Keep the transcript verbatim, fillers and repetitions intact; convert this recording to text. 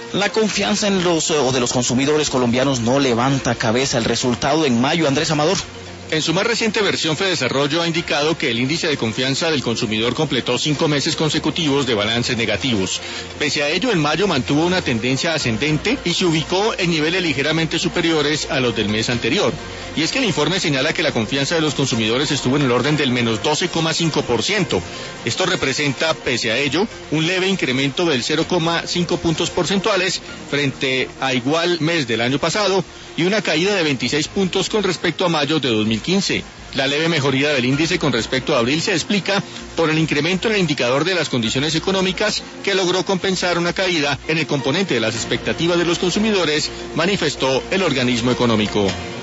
La confianza en los o de los consumidores colombianos no levanta cabeza. El resultado en mayo, Andrés Amador. En su más reciente versión, Fedesarrollo ha indicado que el índice de confianza del consumidor completó cinco meses consecutivos de balances negativos. Pese a ello, en mayo mantuvo una tendencia ascendente y se ubicó en niveles ligeramente superiores a los del mes anterior. Y es que el informe señala que la confianza de los consumidores estuvo en el orden del menos doce coma cinco por ciento. Esto representa, pese a ello, un leve incremento del cero coma cinco puntos porcentuales frente a igual mes del año pasado y una caída de veintiséis puntos con respecto a mayo de dos mil quince. La leve mejoría del índice con respecto a abril se explica por el incremento en el indicador de las condiciones económicas que logró compensar una caída en el componente de las expectativas de los consumidores, manifestó el organismo económico.